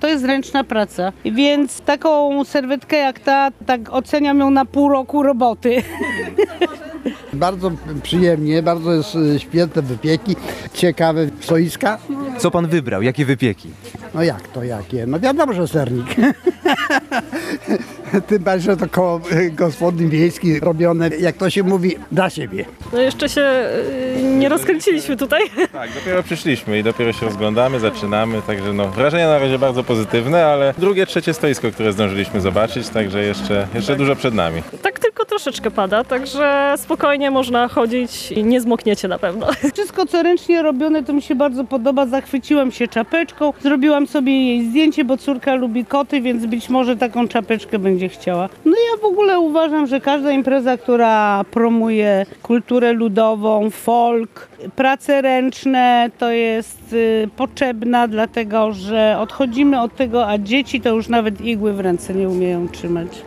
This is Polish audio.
to jest ręczna praca. Więc taką serwetkę jak ta, tak oceniam ją na pół roku roboty. Bardzo przyjemnie, bardzo jest świetne wypieki, ciekawe stoiska. Co pan wybrał? Jakie wypieki? No jak to, jakie? No wiadomo, że sernik. Tym bardziej, że to koło gospodyń wiejskich robione, jak to się mówi, dla siebie. No jeszcze się nie rozkręciliśmy tutaj. Tak, dopiero przyszliśmy i dopiero się rozglądamy, zaczynamy, także no wrażenia na razie bardzo pozytywne, ale drugie, trzecie stoisko, które zdążyliśmy zobaczyć, także jeszcze dużo przed nami. Tak tylko troszeczkę pada, także spokojnie można chodzić i nie zmokniecie na pewno. Wszystko, co ręcznie robione, to mi się bardzo podoba. Zachwyciłam się czapeczką, zrobiłam sobie jej zdjęcie, bo córka lubi koty, więc być może taką czapeczkę będzie chciała. No ja w ogóle uważam, że każda impreza, która promuje kulturę ludową, folk, prace ręczne, to jest potrzebna, dlatego że odchodzimy od tego, a dzieci to już nawet igły w ręce nie umieją trzymać.